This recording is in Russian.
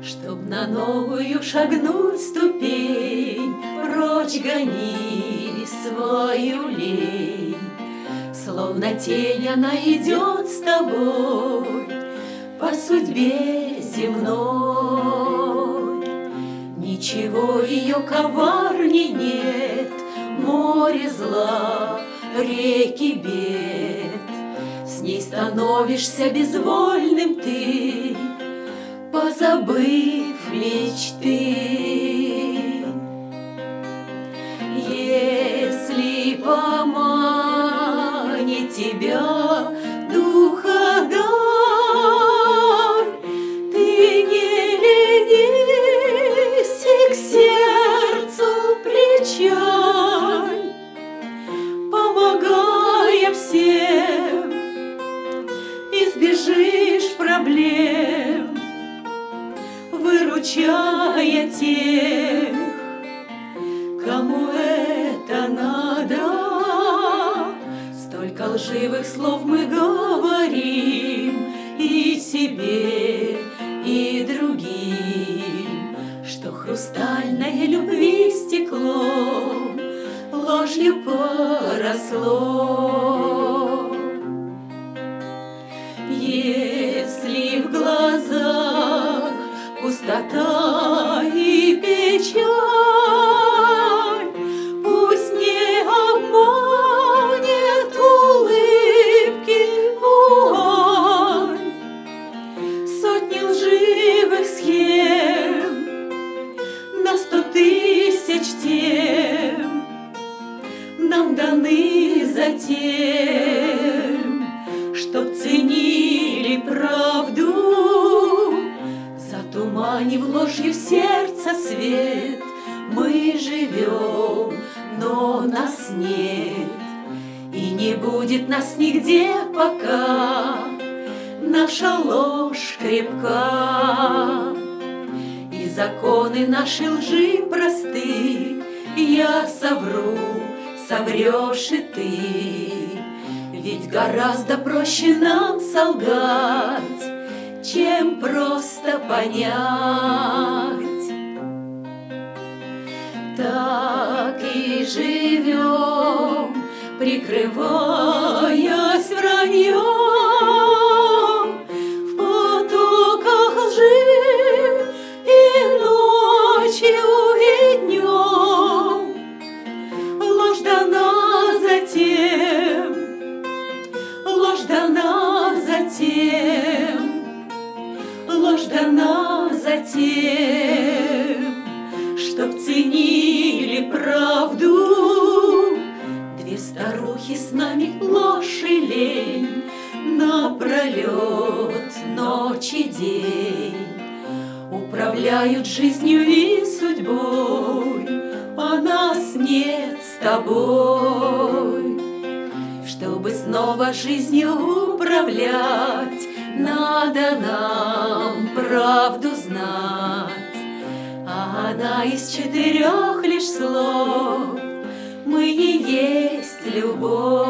Чтоб на новую шагнуть ступень, прочь гони свою лень. Словно тень она идет с тобой по судьбе земной. Ничего ее коварней нет, море зла, реки бед. С ней становишься безвольным ты, позабыв мечты. Если поманит тебя духа дар, ты не ленись и к сердцу причаль, помогая всем, избежишь проблем, выручая тех, кому это надо. Столько лживых слов мы говорим и себе, и другим, что хрустальное любви стекло ложью поросло. Если в глазах пустота и печаль, пусть не обманет улыбки вуаль. Сотни лживых схем на 100 000 тем нам даны затем, чтоб ценили правду, затуманив ложью сердца свет. Мы живем, но нас нет, и не будет нас нигде, пока наша ложь крепка. И законы нашей лжи просты, я совру, соврешь и ты. Ведь гораздо проще нам солгать, чем просто понять. Так и живем, прикрываясь враньем, в потоках лжи и ночью, и днем. Ложь дана затем, ложь дана затем, ложь дана затем, чтоб ценили правду. Две старухи с нами ложь и лень напролет, ночь и день управляют жизнью и судьбой, а нас нет с тобой. Чтобы снова жизнью управлять, надо нам правду знать. А она из 4 лишь слов, мы и есть любовь.